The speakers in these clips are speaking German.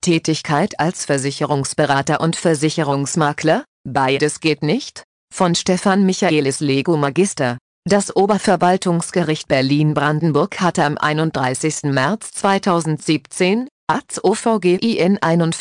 Tätigkeit als Versicherungsberater und Versicherungsmakler, beides geht nicht? Von Stefan Michaelis Lego Magister. Das Oberverwaltungsgericht Berlin-Brandenburg hatte am 31. März 2017, AZ OVGIN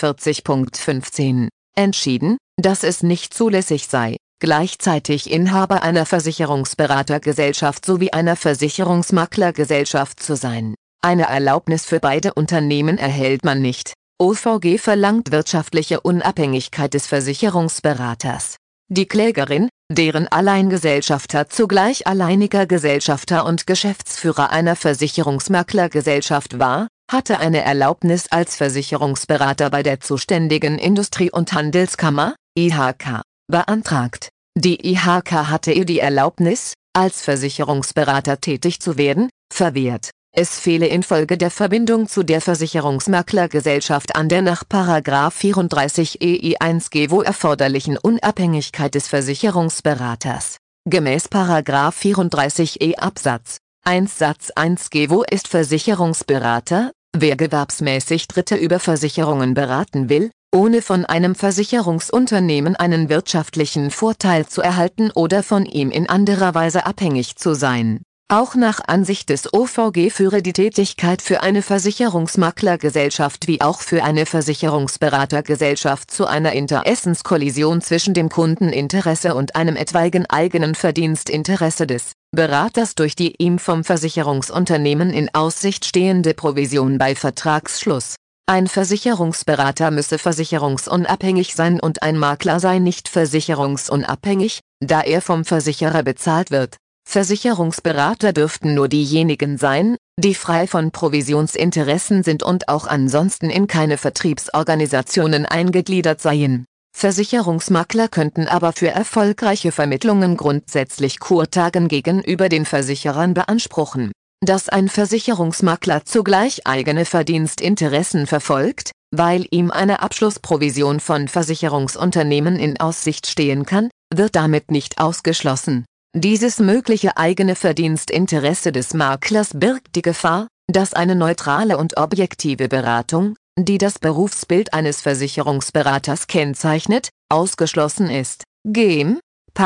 41.15, entschieden, dass es nicht zulässig sei, gleichzeitig Inhaber einer Versicherungsberatergesellschaft sowie einer Versicherungsmaklergesellschaft zu sein. Eine Erlaubnis für beide Unternehmen erhält man nicht. OVG verlangt wirtschaftliche Unabhängigkeit des Versicherungsberaters. Die Klägerin, deren Alleingesellschafter zugleich alleiniger Gesellschafter und Geschäftsführer einer Versicherungsmaklergesellschaft war, hatte eine Erlaubnis als Versicherungsberater bei der zuständigen Industrie- und Handelskammer, IHK, beantragt. Die IHK hatte ihr die Erlaubnis, als Versicherungsberater tätig zu werden, verwehrt. Es fehle infolge der Verbindung zu der Versicherungsmaklergesellschaft an der nach § 34 EI1 GeWo erforderlichen Unabhängigkeit des Versicherungsberaters. Gemäß § 34 E Absatz 1 Satz 1 GeWo ist Versicherungsberater, wer gewerbsmäßig Dritte über Versicherungen beraten will, ohne von einem Versicherungsunternehmen einen wirtschaftlichen Vorteil zu erhalten oder von ihm in anderer Weise abhängig zu sein. Auch nach Ansicht des OVG führe die Tätigkeit für eine Versicherungsmaklergesellschaft wie auch für eine Versicherungsberatergesellschaft zu einer Interessenskollision zwischen dem Kundeninteresse und einem etwaigen eigenen Verdienstinteresse des Beraters durch die ihm vom Versicherungsunternehmen in Aussicht stehende Provision bei Vertragsschluss. Ein Versicherungsberater müsse versicherungsunabhängig sein und ein Makler sei nicht versicherungsunabhängig, da er vom Versicherer bezahlt wird. Versicherungsberater dürften nur diejenigen sein, die frei von Provisionsinteressen sind und auch ansonsten in keine Vertriebsorganisationen eingegliedert seien. Versicherungsmakler könnten aber für erfolgreiche Vermittlungen grundsätzlich Kurtagen gegenüber den Versicherern beanspruchen. Dass ein Versicherungsmakler zugleich eigene Verdienstinteressen verfolgt, weil ihm eine Abschlussprovision von Versicherungsunternehmen in Aussicht stehen kann, wird damit nicht ausgeschlossen. Dieses mögliche eigene Verdienstinteresse des Maklers birgt die Gefahr, dass eine neutrale und objektive Beratung, die das Berufsbild eines Versicherungsberaters kennzeichnet, ausgeschlossen ist. Gem.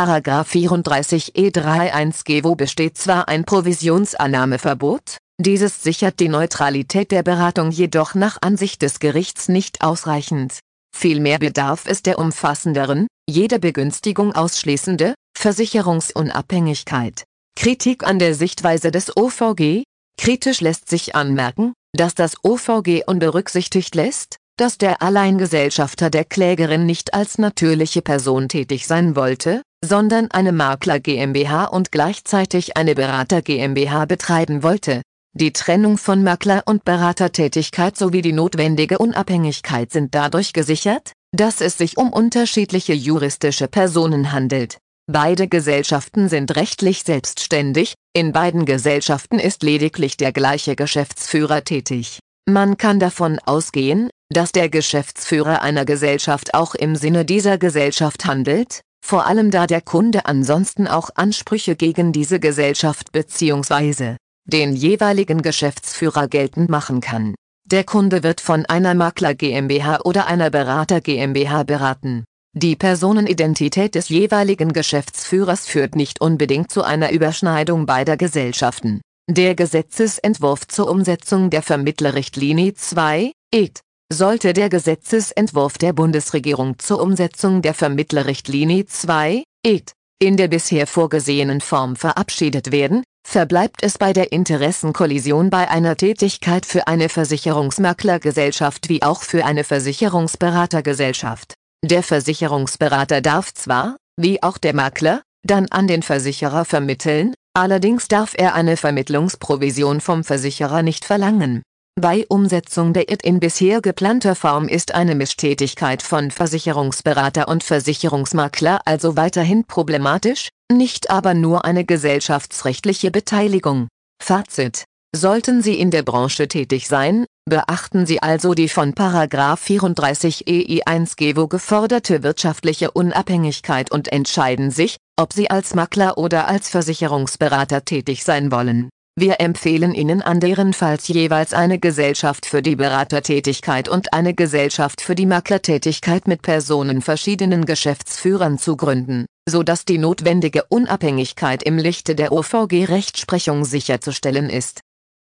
§ 34 E31 GeWo besteht zwar ein Provisionsannahmeverbot, dieses sichert die Neutralität der Beratung jedoch nach Ansicht des Gerichts nicht ausreichend. Vielmehr bedarf es der umfassenderen, jede Begünstigung ausschließende, Versicherungsunabhängigkeit. Kritik an der Sichtweise des OVG: Kritisch lässt sich anmerken, dass das OVG unberücksichtigt lässt, dass der Alleingesellschafter der Klägerin nicht als natürliche Person tätig sein wollte, sondern eine Makler GmbH und gleichzeitig eine Berater GmbH betreiben wollte. Die Trennung von Makler- und Beratertätigkeit sowie die notwendige Unabhängigkeit sind dadurch gesichert, dass es sich um unterschiedliche juristische Personen handelt. Beide Gesellschaften sind rechtlich selbstständig, in beiden Gesellschaften ist lediglich der gleiche Geschäftsführer tätig. Man kann davon ausgehen, dass der Geschäftsführer einer Gesellschaft auch im Sinne dieser Gesellschaft handelt, vor allem da der Kunde ansonsten auch Ansprüche gegen diese Gesellschaft bzw. den jeweiligen Geschäftsführer geltend machen kann. Der Kunde wird von einer Makler GmbH oder einer Berater GmbH beraten. Die Personenidentität des jeweiligen Geschäftsführers führt nicht unbedingt zu einer Überschneidung beider Gesellschaften. Der Gesetzesentwurf zur Umsetzung der Vermittlerrichtlinie 2, ET, sollte der Gesetzesentwurf der Bundesregierung zur Umsetzung der Vermittlerrichtlinie 2, ET, in der bisher vorgesehenen Form verabschiedet werden, verbleibt es bei der Interessenkollision bei einer Tätigkeit für eine Versicherungsmaklergesellschaft wie auch für eine Versicherungsberatergesellschaft. Der Versicherungsberater darf zwar, wie auch der Makler, dann an den Versicherer vermitteln, allerdings darf er eine Vermittlungsprovision vom Versicherer nicht verlangen. Bei Umsetzung der IT in bisher geplanter Form ist eine Mischtätigkeit von Versicherungsberater und Versicherungsmakler also weiterhin problematisch, nicht aber nur eine gesellschaftsrechtliche Beteiligung. Fazit: Sollten Sie in der Branche tätig sein, beachten Sie also die von § 34 EI1 GeWo geforderte wirtschaftliche Unabhängigkeit und entscheiden sich, ob Sie als Makler oder als Versicherungsberater tätig sein wollen. Wir empfehlen Ihnen anderenfalls jeweils eine Gesellschaft für die Beratertätigkeit und eine Gesellschaft für die Maklertätigkeit mit Personen verschiedenen Geschäftsführern zu gründen, sodass die notwendige Unabhängigkeit im Lichte der OVG-Rechtsprechung sicherzustellen ist.